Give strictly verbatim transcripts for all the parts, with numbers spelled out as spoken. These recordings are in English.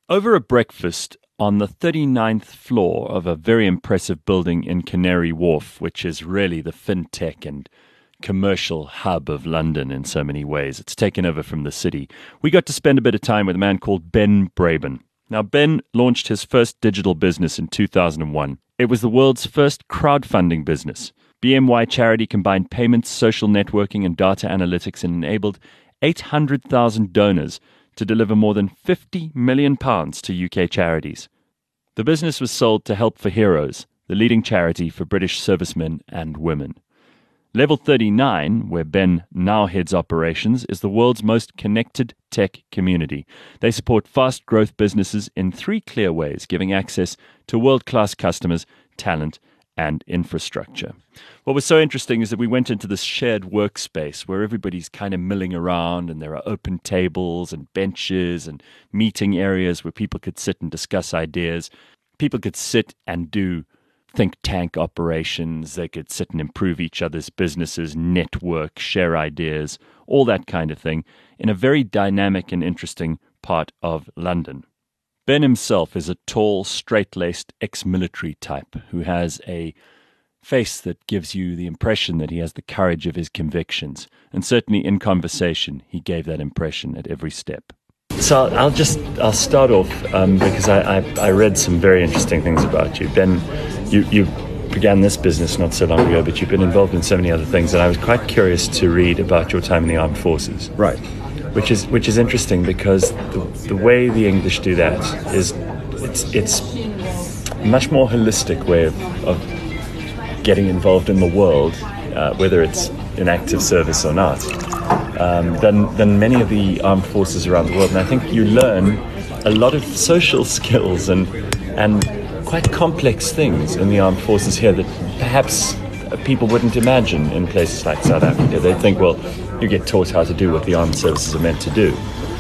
Over a breakfast on the thirty-ninth floor of a very impressive building in Canary Wharf, which is really the fintech and commercial hub of London in so many ways. It's taken over from the city. We got to spend a bit of time with a man called Ben Braben. Now, Ben launched his first digital business in two thousand one. It was the world's first crowdfunding business. B M Y Charity combined payments, social networking, and data analytics and enabled eight hundred thousand donors to deliver more than fifty million pounds to U K charities. The business was sold to Help for Heroes, the leading charity for British servicemen and women. Level thirty-nine, where Ben now heads operations, is the world's most connected tech community. They support fast growth businesses in three clear ways, giving access to world-class customers, talent, and infrastructure. What was so interesting is that we went into this shared workspace where everybody's kind of milling around, and there are open tables and benches and meeting areas where people could sit and discuss ideas. People could sit and do think tank operations. They could sit and improve each other's businesses, network, share ideas, all that kind of thing in a very dynamic and interesting part of London. Ben himself is a tall, straight-laced ex-military type who has a face that gives you the impression that he has the courage of his convictions. And certainly in conversation, he gave that impression at every step. So I'll just, I'll start off um, because I, I, I read some very interesting things about you. Ben, you, you began this business not so long ago, but you've been involved in so many other things, and I was quite curious to read about your time in the armed forces. Right. Which is which is interesting because the, the way the English do that is it's it's a much more holistic way of, of getting involved in the world, uh, whether it's in active service or not, um, than than many of the armed forces around the world. And I think you learn a lot of social skills and and quite complex things in the armed forces here that perhaps people wouldn't imagine in places like South Africa. They'd think, well, you get taught how to do what the armed services are meant to do.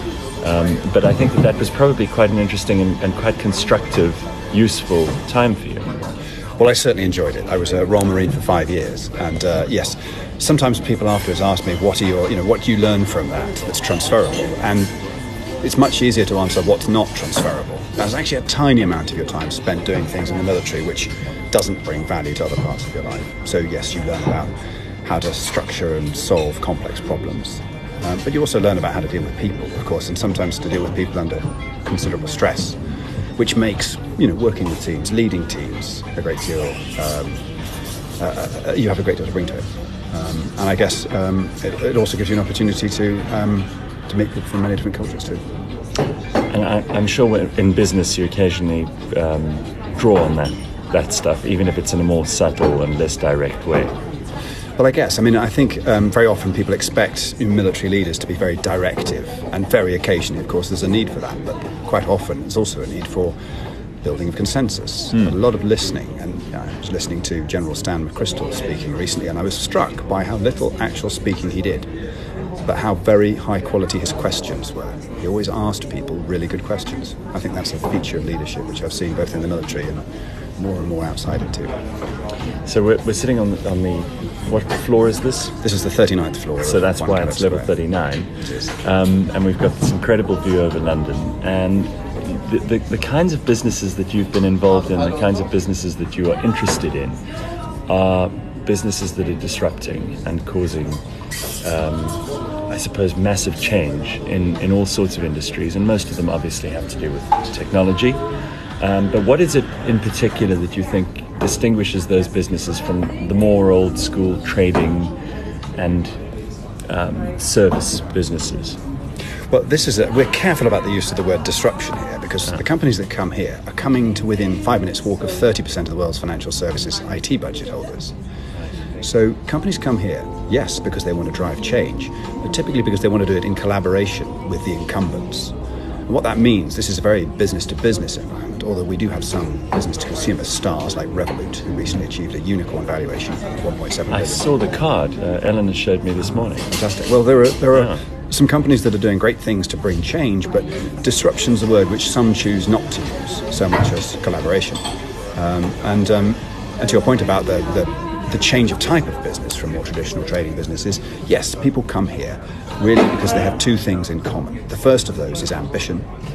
Um, but I think that that was probably quite an interesting and, and quite constructive, useful time for you. Well, I certainly enjoyed it. I was a Royal Marine for five years, and uh, yes, sometimes people afterwards ask me, "What are your, you know, what do you learn from that that's transferable?" And it's much easier to answer what's not transferable. There's actually a tiny amount of your time spent doing things in the military which doesn't bring value to other parts of your life. So yes, you learn about how to structure and solve complex problems. Um, but you also learn about how to deal with people, of course, and sometimes to deal with people under considerable stress, which makes, you know, working with teams, leading teams, a great deal, um, uh, you have a great deal to bring to it. Um, and I guess um, it, it also gives you an opportunity to um, to meet people from many different cultures too. And I, I'm sure in business you occasionally um, draw on that, that stuff, even if it's in a more subtle and less direct way. Well, I guess. I mean, I think um, very often people expect military leaders to be very directive, and very occasionally, of course, there's a need for that. But quite often, there's also a need for building of consensus, mm. a lot of listening. And you know, I was listening to General Stan McChrystal speaking recently, and I was struck by how little actual speaking he did, but how very high quality his questions were. He always asked people really good questions. I think that's a feature of leadership, which I've seen both in the military and more and more outside it too. So we're, we're sitting on the, on the, what floor is this? This is the thirty-ninth floor. So that's why it's level thirty-nine. It is. Um, and we've got this incredible view over London. And the, the, the kinds of businesses that you've been involved in, the kinds of businesses that you are interested in, are businesses that are disrupting and causing, um, I suppose, massive change in, in all sorts of industries. And most of them obviously have to do with technology. Um, but what is it in particular that you think distinguishes those businesses from the more old school trading and um, service businesses? Well, this is a, we're careful about the use of the word disruption here, because oh. the companies that come here are coming to within five minutes walk of thirty percent of the world's financial services I T budget holders. So companies come here, yes, because they want to drive change, but typically because they want to do it in collaboration with the incumbents. And what that means, this is a very business-to-business environment, although we do have some business-to-consumer stars like Revolut, who recently achieved a unicorn valuation of one point seven billion. I saw the card uh, Eleanor showed me this morning. Fantastic. Well, there are there are yeah. some companies that are doing great things to bring change, but disruption's a word which some choose not to use so much as collaboration. Um, and, um, and to your point about the, the the change of type of business from more traditional trading businesses, yes, people come here really because they have two things in common. The first of those is ambition,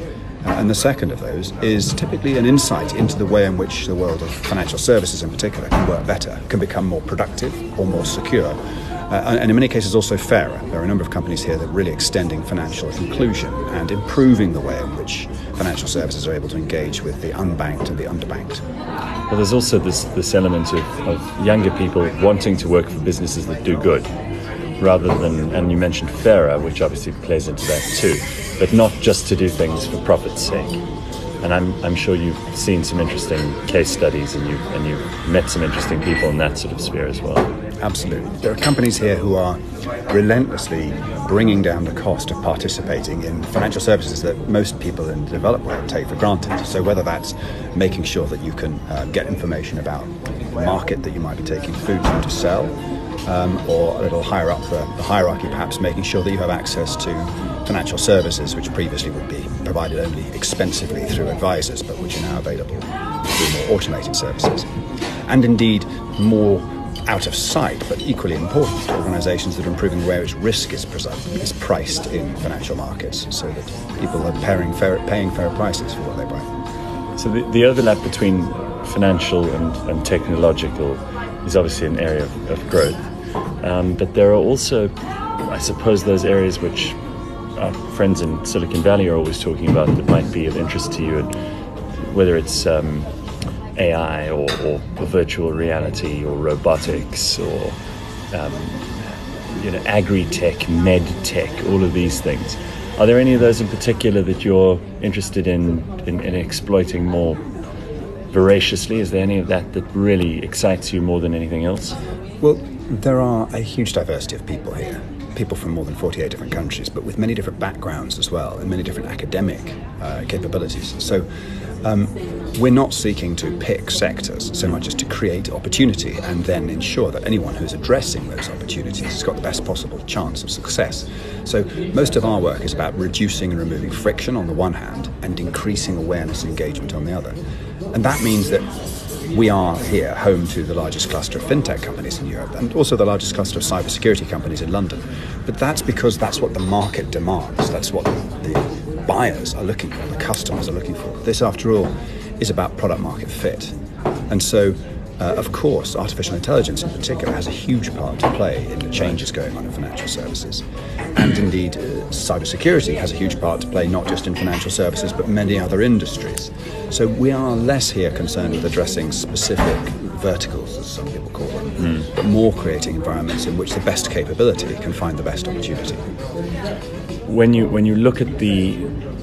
Uh, and the second of those is typically an insight into the way in which the world of financial services in particular can work better, can become more productive or more secure, uh, and in many cases also fairer. There are a number of companies here that are really extending financial inclusion and improving the way in which financial services are able to engage with the unbanked and the underbanked. Well, there's also this, this element of, of younger people wanting to work for businesses that do good, rather than, and you mentioned fairer, which obviously plays into that too, but not just to do things for profit's sake. And I'm I'm sure you've seen some interesting case studies, and you've and you've met some interesting people in that sort of sphere as well. Absolutely. There are companies here who are relentlessly bringing down the cost of participating in financial services that most people in the developed world take for granted. So whether that's making sure that you can uh, get information about the market that you might be taking food to to sell, um, or a little higher up the, the hierarchy, perhaps making sure that you have access to financial services which previously would be provided only expensively through advisors, but which are now available through more automated services. And indeed, more out of sight, but equally important, organisations that are improving the way which risk is, is priced in financial markets, so that people are paying fair, paying fair prices for what they buy. So the, the overlap between financial and, and technological is obviously an area of, of growth, um, but there are also, I suppose, those areas which our friends in Silicon Valley are always talking about that might be of interest to you, and whether it's um, A I or, or virtual reality or robotics or um, you know, agri-tech, med-tech, all of these things. Are there any of those in particular that you're interested in, in, in exploiting more voraciously? Is there any of that that really excites you more than anything else? Well, there are a huge diversity of people here. People from more than forty-eight different countries, but with many different backgrounds as well, and many different academic uh, capabilities. So um, we're not seeking to pick sectors so much as to create opportunity and then ensure that anyone who's addressing those opportunities has got the best possible chance of success. So most of our work is about reducing and removing friction on the one hand and increasing awareness and engagement on the other. And that means that we are here home to the largest cluster of fintech companies in Europe and also the largest cluster of cybersecurity companies in London. But that's because that's what the market demands. That's what the buyers are looking for, the customers are looking for. This, after all, is about product market fit. And so, uh, of course, artificial intelligence in particular has a huge part to play in the changes going on in financial services. And indeed, uh, cybersecurity has a huge part to play not just in financial services, but many other industries. So we are less here concerned with addressing specific verticals, as some people call them, mm. but more creating environments in which the best capability can find the best opportunity. When you when you look at the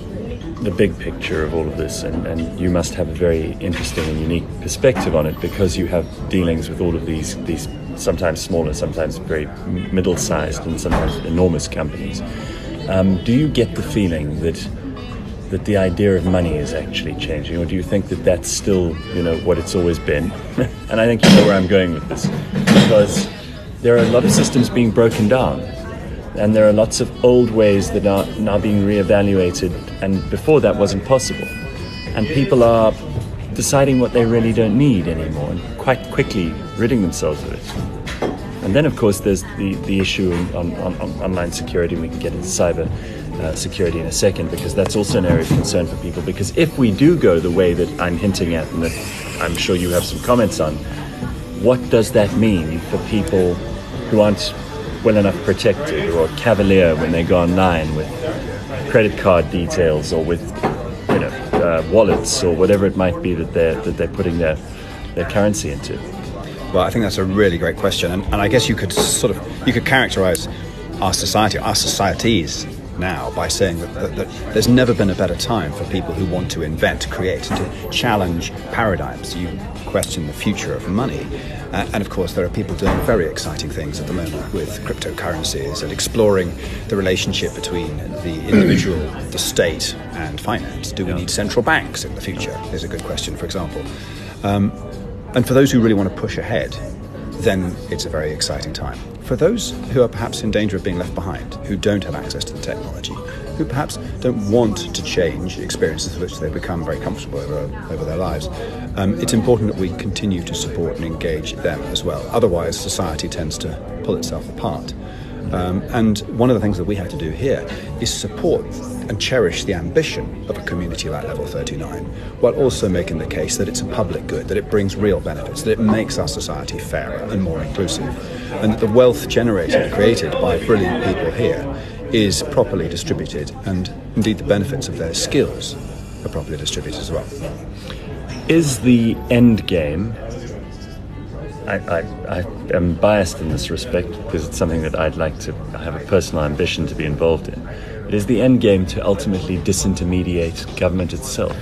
the big picture of all of this, and, and you must have a very interesting and unique perspective on it because you have dealings with all of these these sometimes smaller, sometimes very middle-sized, and sometimes enormous companies. Um, do you get the feeling that that the idea of money is actually changing, or do you think that that's still, you know, what it's always been? And I think you know where I'm going with this, because there are a lot of systems being broken down, and there are lots of old ways that are now being reevaluated, and before that wasn't possible. And people are deciding what they really don't need anymore, and quite quickly ridding themselves of it. And then, of course, there's the, the issue on, on, on online security. We can get into cyber uh, security in a second, because that's also an area of concern for people. Because if we do go the way that I'm hinting at, and that I'm sure you have some comments on, what does that mean for people who aren't well enough protected, or cavalier when they go online with credit card details, or with, you know, uh, wallets, or whatever it might be that they're that they're putting their their currency into? Well, I think that's a really great question, and, and I guess you could sort of you could characterize our society, our societies now, by saying that, that, that there's never been a better time for people who want to invent, create, to challenge paradigms. You question the future of money. Uh, and of course, there are people doing very exciting things at the moment with cryptocurrencies and exploring the relationship between the individual, the state, and finance. Do we need central banks in the future? Is a good question, for example. Um, and for those who really want to push ahead, then it's a very exciting time. For those who are perhaps in danger of being left behind, who don't have access to the technology, who perhaps don't want to change experiences with which they've become very comfortable over, over their lives, um, it's important that we continue to support and engage them as well. Otherwise, society tends to pull itself apart. Um, and one of the things that we have to do here is support and cherish the ambition of a community like Level thirty-nine, while also making the case that it's a public good, that it brings real benefits, that it makes our society fairer and more inclusive, and that the wealth generated, created by brilliant people here is properly distributed, and indeed the benefits of their skills are properly distributed as well. Is the end game... I, I, I am biased in this respect because it's something that I'd like to I have a personal ambition to be involved in. It is the end game to ultimately disintermediate government itself.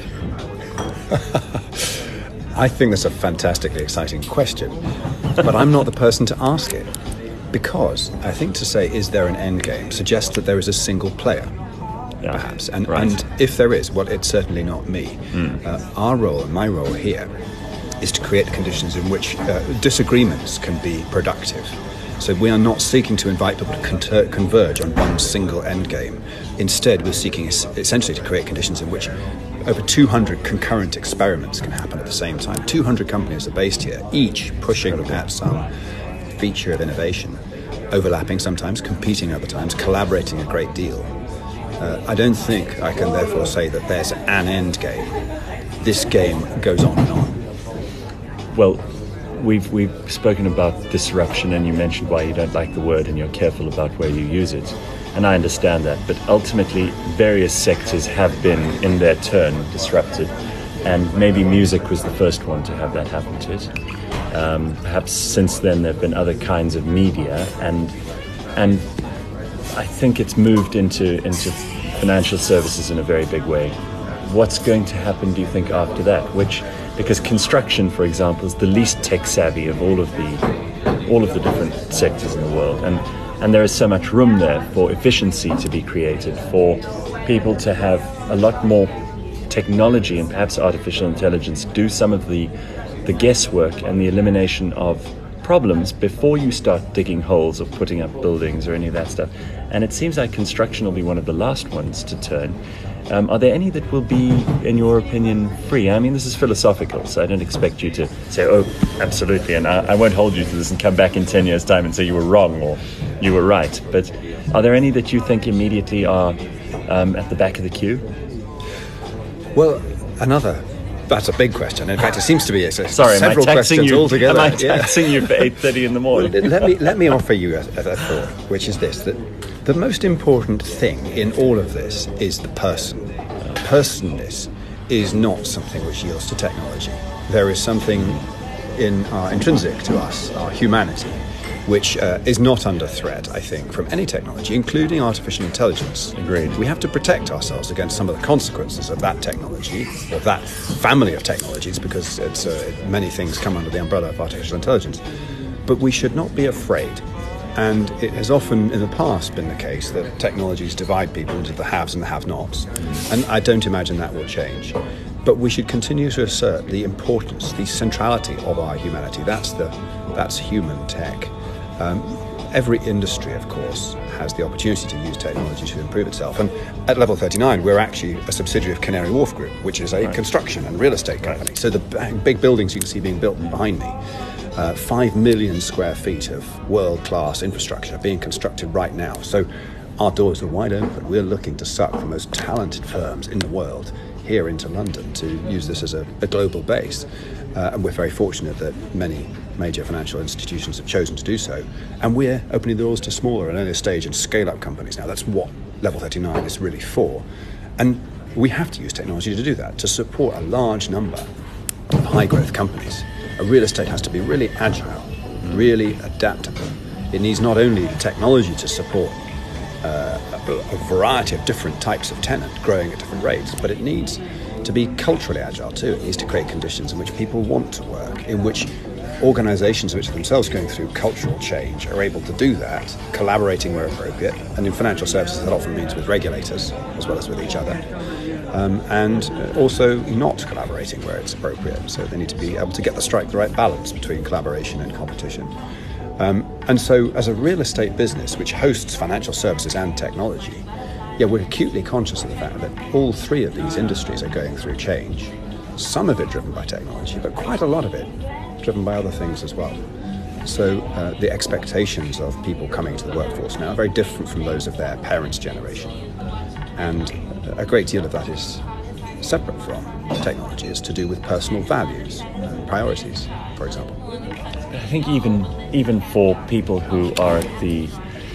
I think that's a fantastically exciting question, but I'm not the person to ask it, because I think to say, is there an end game, suggests that there is a single player, yeah, perhaps. And, right. and if there is, well, it's certainly not me. Mm. Uh, our role, and my role here, is to create conditions in which uh, disagreements can be productive. So we are not seeking to invite people to con- converge on one single end game. Instead, we're seeking es- essentially to create conditions in which over two hundred concurrent experiments can happen at the same time. two hundred companies are based here, each pushing at some feature of innovation, overlapping sometimes, competing other times, collaborating a great deal. Uh, I don't think I can therefore say that there's an end game. This game goes on and on. Well, we've we've spoken about disruption, and you mentioned why you don't like the word and you're careful about where you use it. And I understand that. But ultimately, various sectors have been, in their turn, disrupted. And maybe music was the first one to have that happen to it. Um, perhaps since then there have been other kinds of media. And and I think it's moved into, into financial services in a very big way. What's going to happen, do you think, after that? Which... Because construction, for example, is the least tech-savvy of all of the all of the different sectors in the world, and and there is so much room there for efficiency to be created, for people to have a lot more technology and perhaps artificial intelligence do some of the the guesswork and the elimination of problems before you start digging holes or putting up buildings or any of that stuff. And it seems like construction will be one of the last ones to turn. Um, are there any that will be, in your opinion, free? I mean, this is philosophical, so I don't expect you to say, oh, absolutely, and I, I won't hold you to this and come back in ten years' time and say you were wrong or you were right. But are there any that you think immediately are um, at the back of the queue? Well, another... That's a big question. In fact, it seems to be a, Sorry, several am I taxing questions you, altogether. Am I taxing yeah. you for eight thirty in the morning? Well, let me let me offer you a, a thought, which is this: that the most important thing in all of this is the person. Personness is not something which yields to technology. There is something in our intrinsic to us, our humanity, which uh, is not under threat, I think, from any technology, including artificial intelligence. Agreed. We have to protect ourselves against some of the consequences of that technology, or that family of technologies, because it's, uh, many things come under the umbrella of artificial intelligence. But we should not be afraid. And it has often in the past been the case that technologies divide people into the haves and the have-nots. And I don't imagine that will change. But we should continue to assert the importance, the centrality of our humanity. That's the that's human tech. Um, every industry, of course, has the opportunity to use technology to improve itself. And at Level thirty-nine, we're actually a subsidiary of Canary Wharf Group, which is a right. construction and real estate company. Right. So the big buildings you can see being built behind me, uh, five million square feet of world-class infrastructure being constructed right now. So our doors are wide open. We're looking to suck the most talented firms in the world here into London to use this as a, a global base. Uh, and we're very fortunate that many major financial institutions have chosen to do so. And we're opening the doors to smaller and earlier stage and scale-up companies now. That's what Level thirty-nine is really for. And we have to use technology to do that, to support a large number of high-growth companies. A real estate has to be really agile, really adaptable. It needs not only the technology to support uh, a, a variety of different types of tenant growing at different rates, but it needs to be culturally agile too. It needs to create conditions in which people want to work, in which organisations which are themselves going through cultural change are able to do that, collaborating where appropriate. And in financial services, that often means with regulators as well as with each other. Um, and also not collaborating where it's appropriate. So they need to be able to get the strike the right balance between collaboration and competition. Um, and so as a real estate business which hosts financial services and technology, yeah, we're acutely conscious of the fact that all three of these industries are going through change. Some of it driven by technology, but quite a lot of it driven by other things as well. So uh, the expectations of people coming to the workforce now are very different from those of their parents' generation. And a great deal of that is separate from technology. It's to do with personal values and priorities, for example. I think even even for people who are at the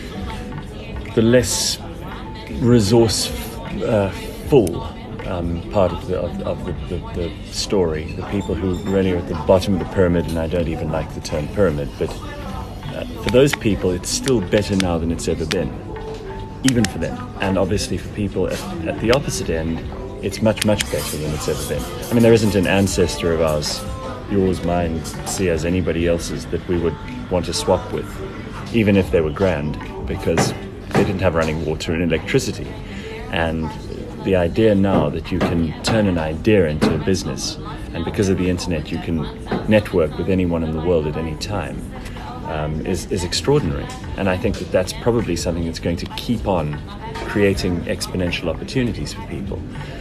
the less resource uh, full um, part of the of, of the, the, the story, the people who really are at the bottom of the pyramid, and I don't even like the term pyramid, but uh, for those people, it's still better now than it's ever been, even for them. And obviously for people at, at the opposite end, it's much, much better than it's ever been. I mean, there isn't an ancestor of ours, yours, mine, Sia's, anybody else's, that we would want to swap with, even if they were grand, because they didn't have running water and electricity. And the idea now that you can turn an idea into a business, and because of the internet you can network with anyone in the world at any time, um, is, is extraordinary. And I think that that's probably something that's going to keep on creating exponential opportunities for people.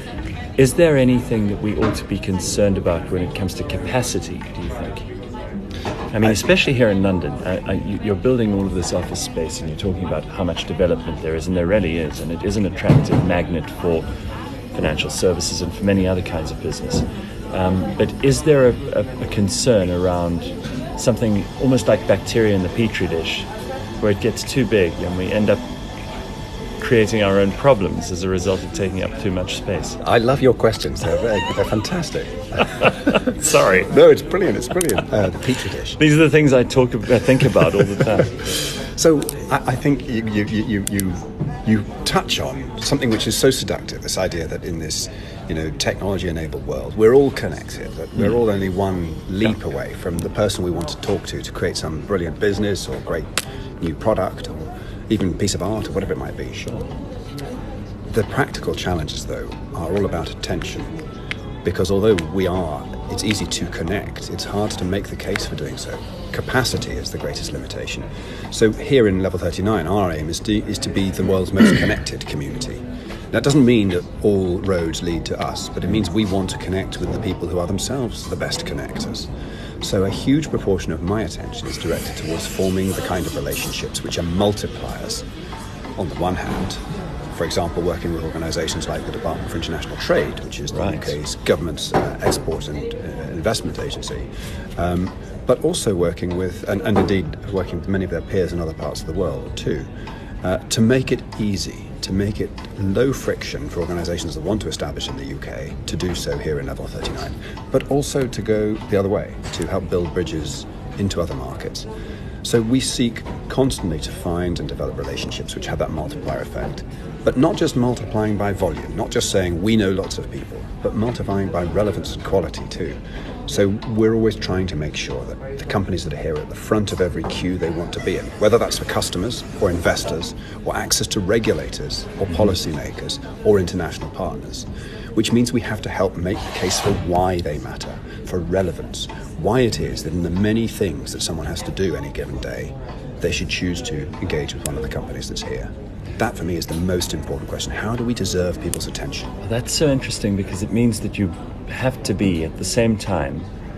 Is there anything that we ought to be concerned about when it comes to capacity, do you think? I mean, especially here in London, I, I, you're building all of this office space and you're talking about how much development there is, and there really is, and it is an attractive magnet for financial services and for many other kinds of business. Um, but is there a, a, a concern around something almost like bacteria in the petri dish, where it gets too big and we end up creating our own problems as a result of taking up too much space? I love your questions. They're, very, they're fantastic. Sorry. No, it's brilliant. It's brilliant. Uh, the petri dish. These are the things I talk, I think about all the time. So I, I think you, you, you, you, you touch on something which is so seductive, this idea that in this, you know, technology-enabled world, we're all connected, that we're all only one leap away from the person we want to talk to to create some brilliant business or great new product or even piece of art or whatever it might be. Sure. The practical challenges, though, are all about attention, because although we are, it's easy to connect, it's hard to make the case for doing so. Capacity is the greatest limitation. So here in Level thirty-nine, our aim is to, is to be the world's most connected community. That doesn't mean that all roads lead to us, but it means we want to connect with the people who are themselves the best connectors. So a huge proportion of my attention is directed towards forming the kind of relationships which are multipliers. On the one hand, for example, working with organisations like the Department for International Trade, which is the right. U K's government's uh, export and uh, investment agency, um, but also working with, and, and indeed working with many of their peers in other parts of the world too, uh, to make it easy, to make it low friction for organisations that want to establish in the U K to do so here in Level thirty-nine, but also to go the other way, to help build bridges into other markets. So we seek constantly to find and develop relationships which have that multiplier effect, but not just multiplying by volume, not just saying we know lots of people, but multiplying by relevance and quality too. So we're always trying to make sure that the companies that are here are at the front of every queue they want to be in, whether that's for customers or investors or access to regulators or policymakers or international partners, which means we have to help make the case for why they matter, for relevance, why it is that in the many things that someone has to do any given day, they should choose to engage with one of the companies that's here. That, for me, is the most important question. How do we deserve people's attention? Well, that's so interesting, because it means that you have to be, at the same time,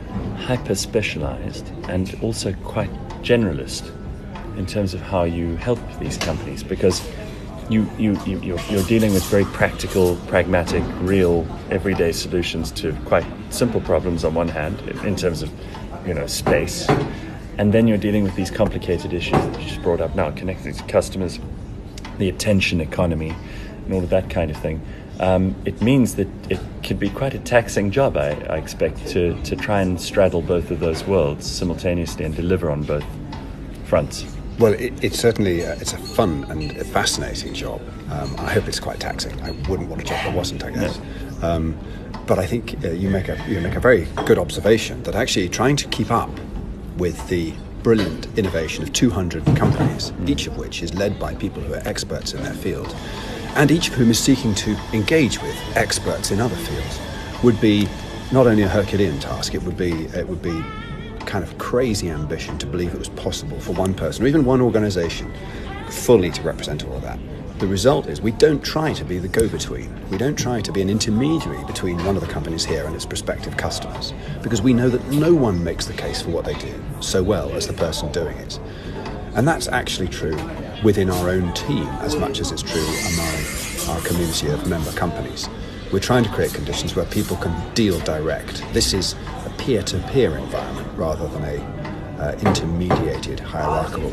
hyper-specialized and also quite generalist in terms of how you help these companies, because you, you, you, you're, you're dealing with very practical, pragmatic, real, everyday solutions to quite simple problems on one hand, in terms of, you know, space, and then you're dealing with these complicated issues that you just brought up now, connecting to customers, the attention economy, and all of that kind of thing. Um, it means that it could be quite a taxing job, I, I expect, to, to try and straddle both of those worlds simultaneously and deliver on both fronts. Well, it, it's certainly uh, it's a fun and a fascinating job. Um, I hope it's quite taxing. I wouldn't want a job that wasn't, I guess. No. Um, but I think uh, you make a you make a very good observation that actually trying to keep up with the brilliant innovation of two hundred companies, each of which is led by people who are experts in their field, and each of whom is seeking to engage with experts in other fields, would be not only a Herculean task, it would be it would be kind of crazy ambition to believe it was possible for one person or even one organisation fully to represent all of that. The result is we don't try to be the go-between. We don't try to be an intermediary between one of the companies here and its prospective customers, because we know that no one makes the case for what they do so well as the person doing it. And that's actually true within our own team as much as it's true among our community of member companies. We're trying to create conditions where people can deal direct. This is a peer-to-peer environment rather than a uh, intermediated, hierarchical.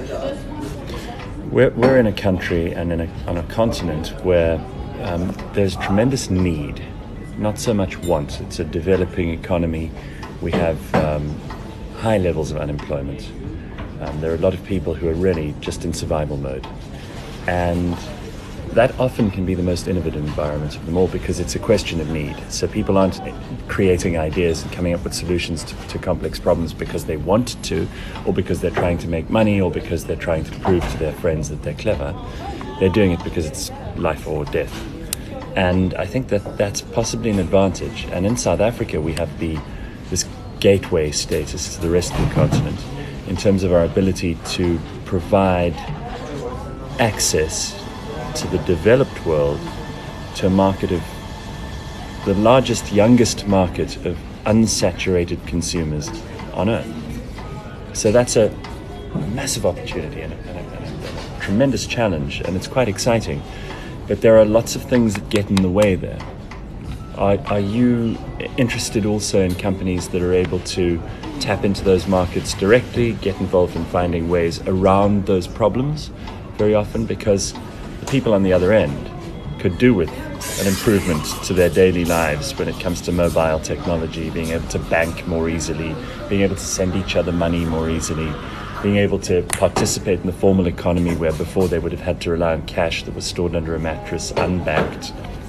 We're, we're in a country and in a, on a continent where um, there's tremendous need, not so much want. It's a developing economy. We have um, high levels of unemployment. Um, there are a lot of people who are really just in survival mode. And that often can be the most innovative environment of them all because it's a question of need. So people aren't creating ideas and coming up with solutions to, to complex problems because they want to, or because they're trying to make money, or because they're trying to prove to their friends that they're clever. They're doing it because it's life or death. And I think that that's possibly an advantage. And in South Africa, we have the this gateway status to the rest of the continent in terms of our ability to provide access to the developed world, to a market of the largest, youngest market of unsaturated consumers on earth. So that's a massive opportunity and a, and, a, and, a, and a tremendous challenge, and it's quite exciting. But there are lots of things that get in the way there. Are, are you interested also in companies that are able to tap into those markets directly, get involved in finding ways around those problems very often? Because the people on the other end could do with an improvement to their daily lives when it comes to mobile technology, being able to bank more easily, being able to send each other money more easily, being able to participate in the formal economy where before they would have had to rely on cash that was stored under a mattress, unbanked.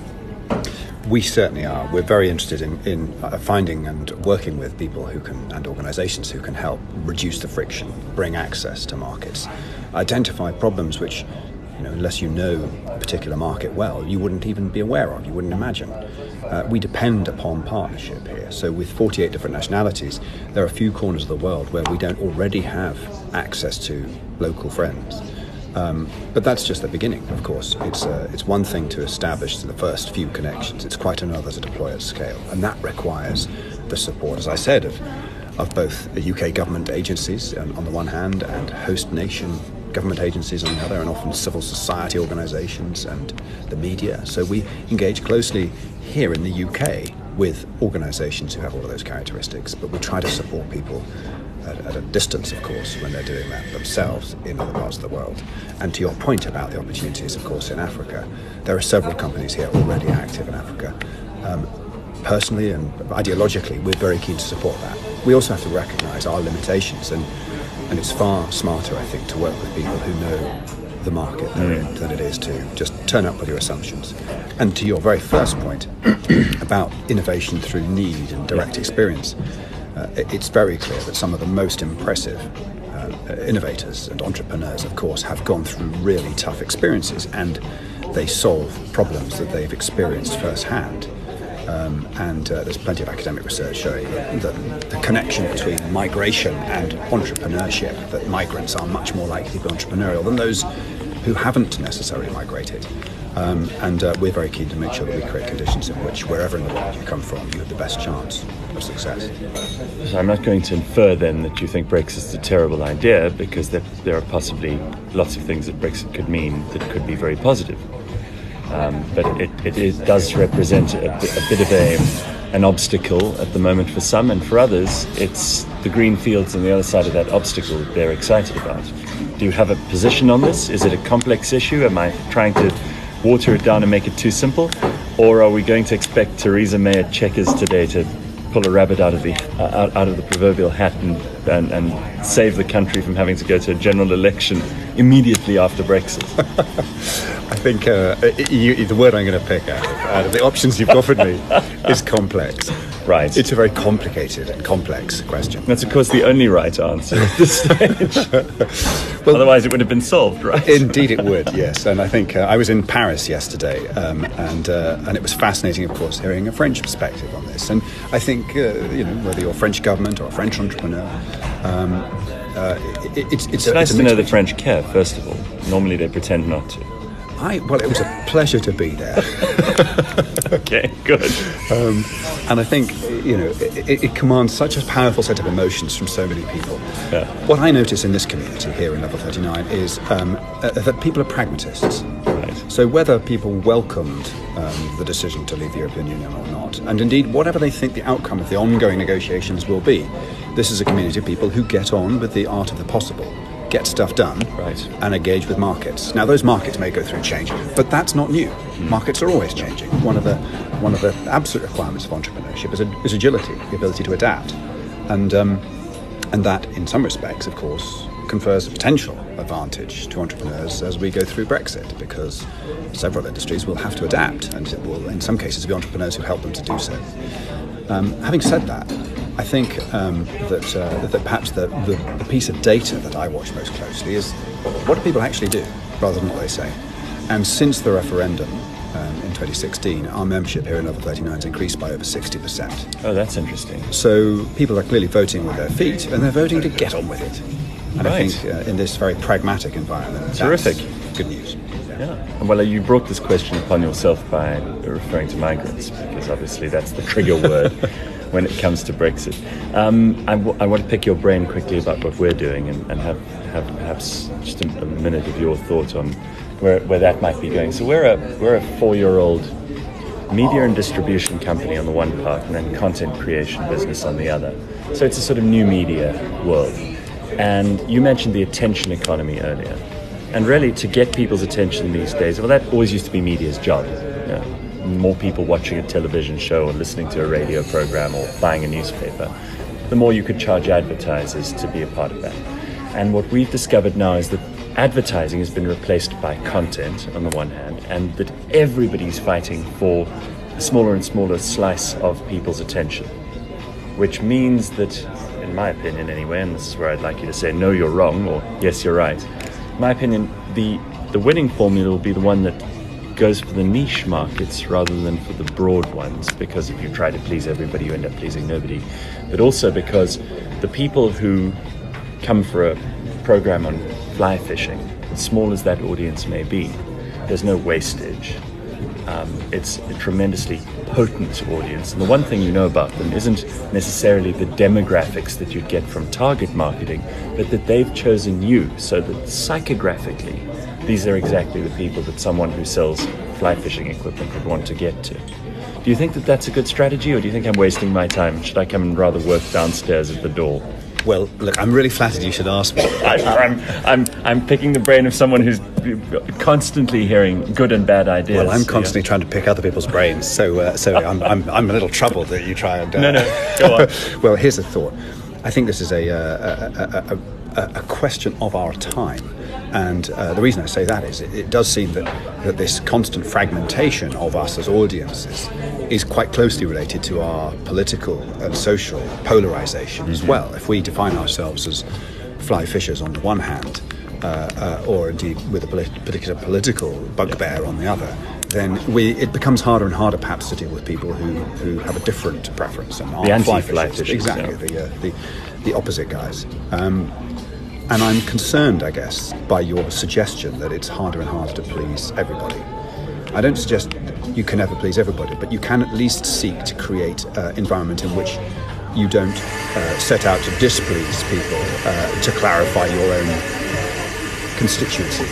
We certainly are. We're very interested in, in uh, finding and working with people who can, and organisations who can help reduce the friction, bring access to markets, identify problems which, you know, unless you know a particular market well, you wouldn't even be aware of, you wouldn't imagine. Uh, we depend upon partnership here. So with forty-eight different nationalities, there are a few corners of the world where we don't already have access to local friends. Um, but that's just the beginning, of course. It's uh, it's one thing to establish the first few connections. It's quite another to deploy at scale. And that requires the support, as I said, of, of both the U K government agencies on, on the one hand and host nation government agencies on the other, and often civil society organisations and the media. So we engage closely here in the U K with organisations who have all of those characteristics, but we try to support people at, at a distance, of course, when they're doing that themselves in other parts of the world. And to your point about the opportunities, of course, in Africa, there are several companies here already active in Africa. Um, personally and ideologically, we're very keen to support that. We also have to recognise our limitations, and And it's far smarter, I think, to work with people who know the market they're in than it is to just turn up with your assumptions. And to your very first point about innovation through need and direct experience, uh, it's very clear that some of the most impressive uh, innovators and entrepreneurs, of course, have gone through really tough experiences, and they solve problems that they've experienced firsthand. Um, and uh, there's plenty of academic research showing that the, the connection between migration and entrepreneurship, that migrants are much more likely to be entrepreneurial than those who haven't necessarily migrated. Um, and uh, we're very keen to make sure that we create conditions in which, wherever in the world you come from, you have the best chance of success. So I'm not going to infer then that you think Brexit is a terrible idea, because there, there are possibly lots of things that Brexit could mean that could be very positive. Um, but it, it, it does represent a, a bit of a, an obstacle at the moment for some, and for others it's the green fields on the other side of that obstacle that they're excited about. Do you have a position on this? Is it a complex issue? Am I trying to water it down and make it too simple? Or are we going to expect Theresa May at Chequers today to pull a rabbit out of the uh, out, out of the proverbial hat and, and, and save the country from having to go to a general election immediately after Brexit? I think uh, you, the word I'm going to pick out of, out of the options you've offered me is complex. Right. It's a very complicated and complex question. That's, of course, the only right answer at this stage. Well, otherwise it would have been solved, right? Indeed it would, yes. And I think uh, I was in Paris yesterday, um, and uh, and it was fascinating, of course, hearing a French perspective on this. And I think, uh, you know, whether you're French government or a French entrepreneur, um, uh, it, it's, it's, it's a, nice it's a to know mixed the French care, first of all. Normally they pretend not to. I, well, it was a pleasure to be there. Okay, good. Um, and I think, you know, it, it commands such a powerful set of emotions from so many people. Yeah. What I notice in this community here in Level thirty-nine is um, uh, that people are pragmatists. Right. So whether people welcomed um, the decision to leave the European Union or not, and indeed whatever they think the outcome of the ongoing negotiations will be, this is a community of people who get on with the art of the possible, get stuff done, right, and engage with markets. Now, those markets may go through change, but that's not new. Mm. Markets are always changing. One of the one of the absolute requirements of entrepreneurship is, a, is agility, the ability to adapt, and um, and that, in some respects, of course, confers a potential advantage to entrepreneurs as we go through Brexit, because several industries will have to adapt, and it will, in some cases, be entrepreneurs who help them to do so. Um, having said that, I think um, that uh, that perhaps the, the, the piece of data that I watch most closely is what do people actually do, rather than what they say. And since the referendum um, in twenty sixteen, our membership here in Level thirty-nine has increased by over sixty percent. Oh, that's interesting. So people are clearly voting with their feet, and they're voting to get on with it. And right. I think uh, in this very pragmatic environment, terrific, that's good news. Yeah. Well, you brought this question upon yourself by referring to migrants, because obviously that's the trigger word when it comes to Brexit. Um, I, w- I want to pick your brain quickly about what we're doing and, and have, have perhaps just a, a minute of your thought on where, where that might be going. So we're a we're a four-year-old media and distribution company on the one part, and then content creation business on the other. So it's a sort of new media world. And you mentioned the attention economy earlier. And really, to get people's attention these days, well, that always used to be media's job. You know, more people watching a television show or listening to a radio program or buying a newspaper, the more you could charge advertisers to be a part of that. And what we've discovered now is that advertising has been replaced by content on the one hand, and that everybody's fighting for a smaller and smaller slice of people's attention, which means that, in my opinion anyway, and this is where I'd like you to say, no, you're wrong, or yes, you're right. In my opinion, the, the winning formula will be the one that goes for the niche markets rather than for the broad ones, because if you try to please everybody, you end up pleasing nobody. But also because the people who come for a program on fly fishing, as small as that audience may be, there's no wastage. Um, it's a tremendously potent audience. And the one thing you know about them isn't necessarily the demographics that you'd get from target marketing, but that they've chosen you, so that psychographically, these are exactly the people that someone who sells fly fishing equipment would want to get to. Do you think that that's a good strategy, or do you think I'm wasting my time? Should I come and rather work downstairs at the door? Well, look, I'm really flattered you should ask me. I, I'm, I'm, I'm picking the brain of someone who's constantly hearing good and bad ideas. Well, I'm constantly yeah. trying to pick other people's brains, so uh, so I'm, I'm I'm a little troubled that you try and. Uh... No, no, go on. Well, here's a thought. I think this is a uh, a, a, a, a question of our time. And uh, the reason I say that is it, it does seem that, that this constant fragmentation of us as audiences is quite closely related to our political and social polarization mm-hmm. as well. If we define ourselves as fly fishers on the one hand, uh, uh, or indeed with a polit- particular political bugbear on the other, then we it becomes harder and harder perhaps to deal with people who, who have a different preference and aren't fly fishers. fishers. Exactly, yeah. the, uh, the, the opposite guys. Um, And I'm concerned, I guess, by your suggestion that it's harder and harder to please everybody. I don't suggest you can never please everybody, but you can at least seek to create an environment in which you don't uh, set out to displease people uh, to clarify your own constituency.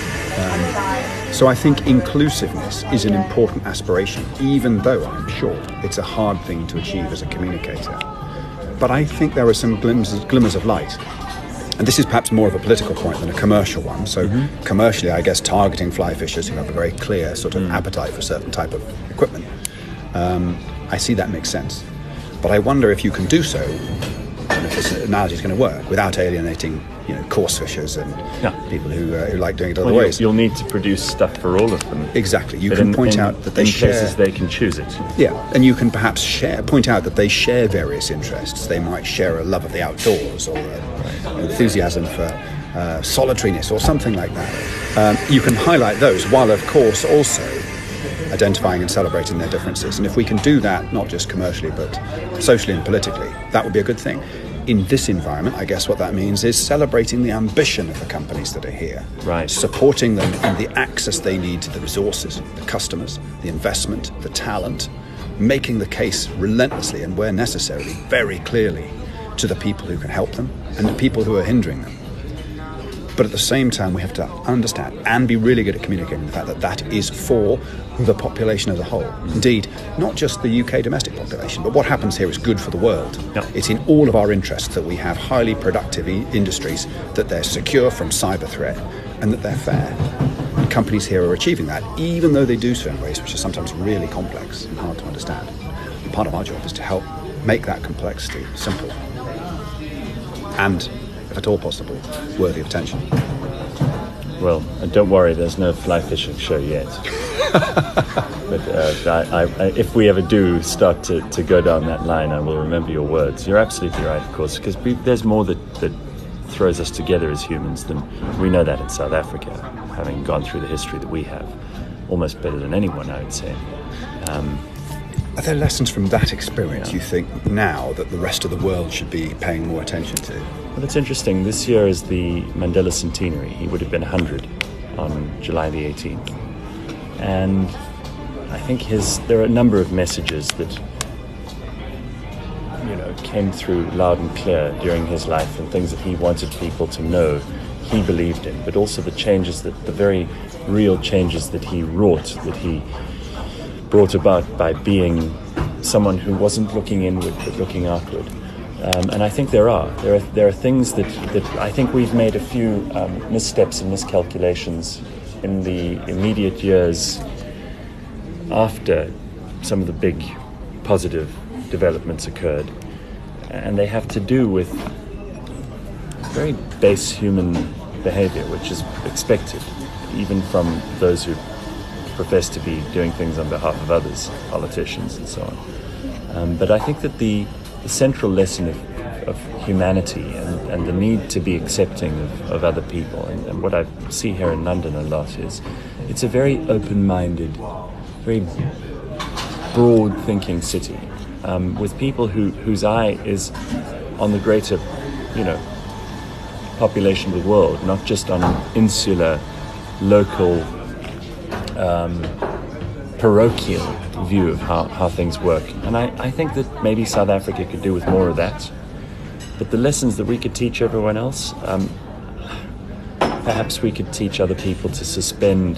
Um, so I think inclusiveness is an important aspiration, even though I'm sure it's a hard thing to achieve as a communicator. But I think there are some glimmers, glimmers of light. And this is perhaps more of a political point than a commercial one. So mm-hmm. commercially, I guess, targeting fly fishers who have a very clear sort of mm. appetite for a certain type of equipment, um, I see that makes sense. But I wonder if you can do so, and if this analogy is going to work, without alienating, you know, coarse fishers and yeah. people who uh, who like doing it other well, ways. You'll need to produce stuff for all of them. Exactly. You but can in, point in, out that they in share... places they can choose it. Yeah, and you can perhaps share, point out that they share various interests. They might share a love of the outdoors or a, right. an enthusiasm for uh, solitariness or something like that. Um, you can highlight those while, of course, also identifying and celebrating their differences. And if we can do that, not just commercially, but socially and politically, that would be a good thing. In this environment, I guess what that means is celebrating the ambition of the companies that are here. Right. Supporting them in the access they need to the resources, the customers, the investment, the talent, making the case relentlessly and where necessary, very clearly to the people who can help them and the people who are hindering them. But at the same time, we have to understand and be really good at communicating the fact that that is for the population as a whole. Indeed, not just the U K domestic population, but what happens here is good for the world. Yep. It's in all of our interests that we have highly productive e- industries, that they're secure from cyber threat, and that they're fair. And companies here are achieving that, even though they do so in ways which are sometimes really complex and hard to understand. And part of our job is to help make that complexity simple. And, if at all possible, worthy of attention. Well, and don't worry, there's no fly fishing show yet. But uh, I, I, if we ever do start to, to go down that line, I will remember your words. You're absolutely right, of course, because we, there's more that, that throws us together as humans than we know that in South Africa, having gone through the history that we have, almost better than anyone, I would say. Um, Are there lessons from that experience yeah. you think now that the rest of the world should be paying more attention to? Well, it's interesting. This year is the Mandela centenary. He would have been one hundred on July the eighteenth. And I think his there are a number of messages that, you know, came through loud and clear during his life, and things that he wanted people to know he believed in, but also the changes that, the very real changes that he wrought, that he brought about by being someone who wasn't looking inward but looking outward. Um, and I think there are. There are there are things that, that I think we've made a few um, missteps and miscalculations in the immediate years after some of the big positive developments occurred. And they have to do with very base human behavior, which is expected, even from those who profess to be doing things on behalf of others, politicians and so on. Um, but I think that the, the central lesson of, of humanity and, and the need to be accepting of, of other people, and, and what I see here in London a lot is it's a very open-minded, very broad-thinking city, um, with people who, whose eye is on the greater, you know, population of the world, not just on an insular, local, um, parochial view of how, how things work. And I, I think that maybe South Africa could do with more of that. But the lessons that we could teach everyone else, um, perhaps we could teach other people to suspend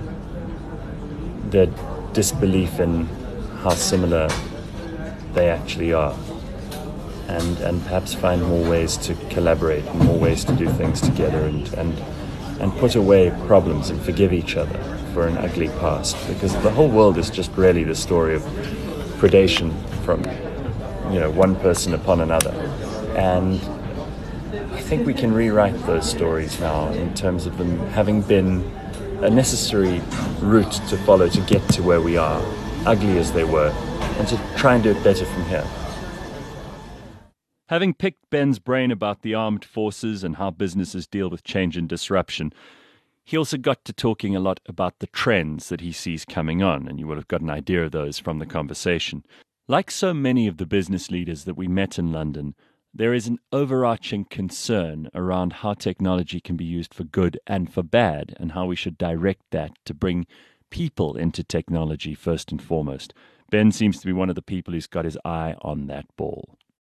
their disbelief in how similar they actually are, and and perhaps find more ways to collaborate and more ways to do things together, and and and put away problems and forgive each other for an ugly past, because the whole world is just really the story of predation from, you know, one person upon another. And I think we can rewrite those stories now in terms of them having been a necessary route to follow to get to where we are, ugly as they were, and to try and do it better from here. Having picked Ben's brain about the armed forces and how businesses deal with change and disruption, he also got to talking a lot about the trends that he sees coming on, and you will have got an idea of those from the conversation. Like so many of the business leaders that we met in London, there is an overarching concern around how technology can be used for good and for bad, and how we should direct that to bring people into technology first and foremost. Ben seems to be one of the people who's got his eye on that ball.